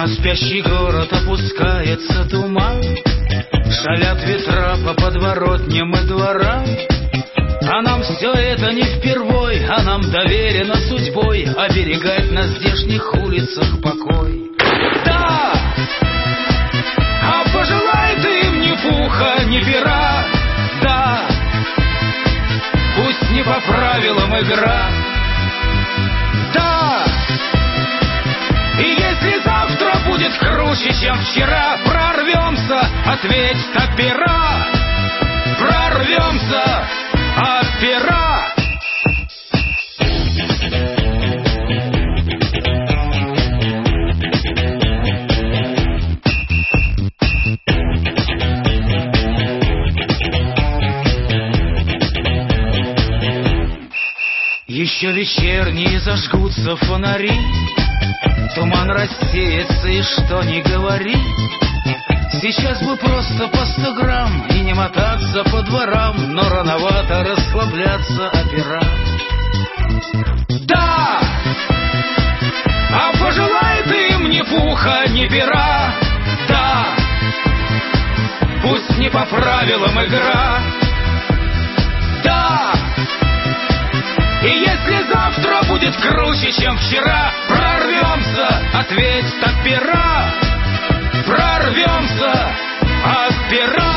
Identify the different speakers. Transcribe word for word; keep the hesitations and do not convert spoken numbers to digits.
Speaker 1: На спящий город опускается туман, шалят ветра по подворотням и дворам. А нам все это не впервой, а нам доверено судьбой оберегать на здешних улицах покой. Да! А пожелай ты им ни пуха, ни пера. Да! Пусть не по правилам игра. Да! И если завтра будет круче, чем вчера, прорвемся, ответь от пера. Прорвемся от пера. Еще вечерние зажгутся фонари, туман рассеется, и что ни говори, сейчас бы просто по сто грамм и не мотаться по дворам, но рановато расслабляться опера. Да! А пожелай ты им ни пуха, ни пера. Да! Пусть не по правилам игра. Да! И если завтра будет круче, чем вчера, прорвемся, ответь от пера. Прорвемся от пера.